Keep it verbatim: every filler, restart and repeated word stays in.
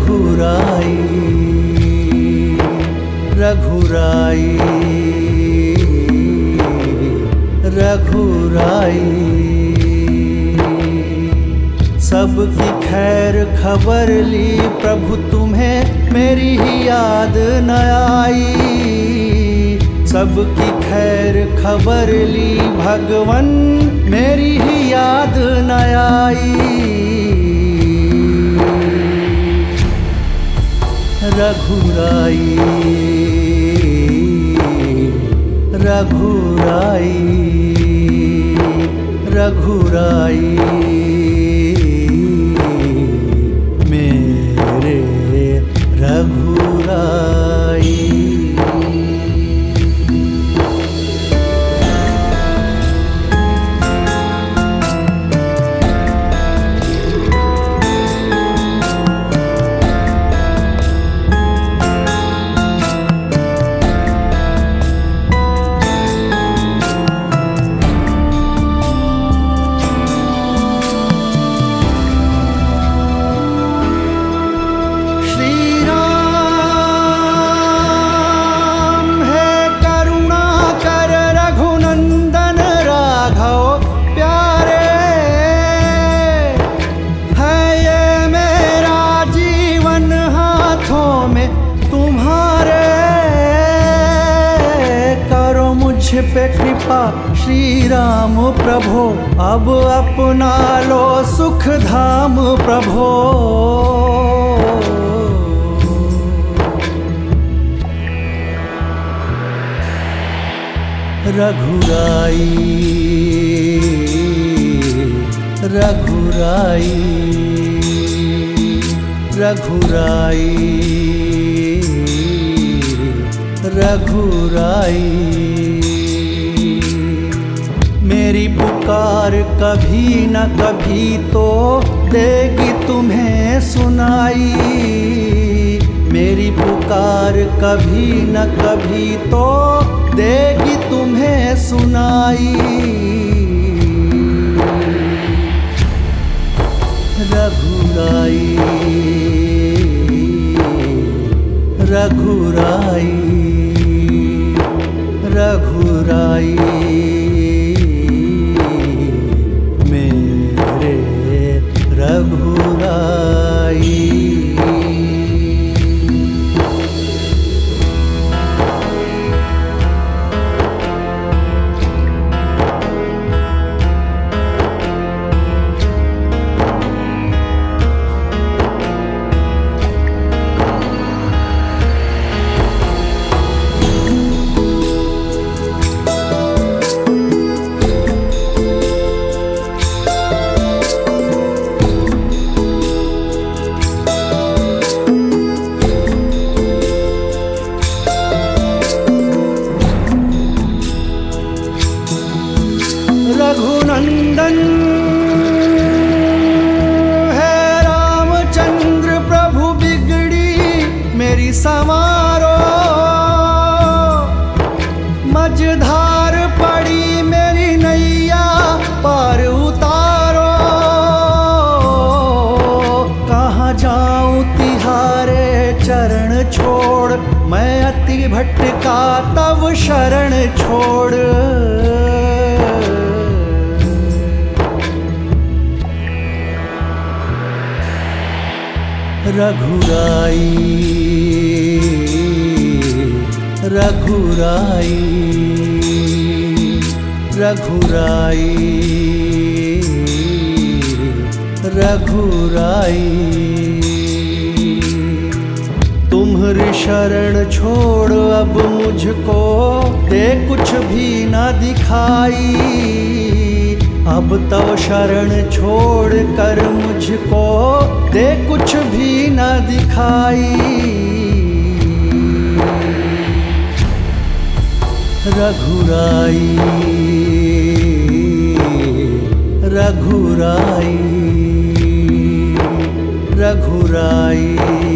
रघुराई रघुराई रघुराई। सबकी खैर खबर ली प्रभु तुम्हें मेरी ही याद न आई। सबकी खैर खबर ली भगवन मेरी ही याद न आई। रघुराई रघुराई रघुराई मेरे रघुराई। पे कृपा श्री राम प्रभो अब अपना लो सुख धाम प्रभो। रघुराई रघुराई रघुराई रघुराई। मेरी पुकार कभी न कभी तो देगी तुम्हें सुनाई। मेरी पुकार कभी न कभी तो देगी तुम्हें सुनाई। रघुराई रघुराई रघुराई रघुराई। रघुनंदन है रामचंद्र प्रभु बिगड़ी मेरी समारो। मझधार पड़ी मेरी नैया पार उतारो। कहाँ जाऊं तिहारे चरण छोड़ मैं अति भटका तब शरण छोड़। रघुराई रघुराई रघुराई रघुराई। तुम्हारी शरण छोड़ अब मुझको दे कुछ भी न दिखाई। अब तो शरण छोड़ कर मुझको दे कुछ भी न दिखाई। रघुराई रघुराई रघुराई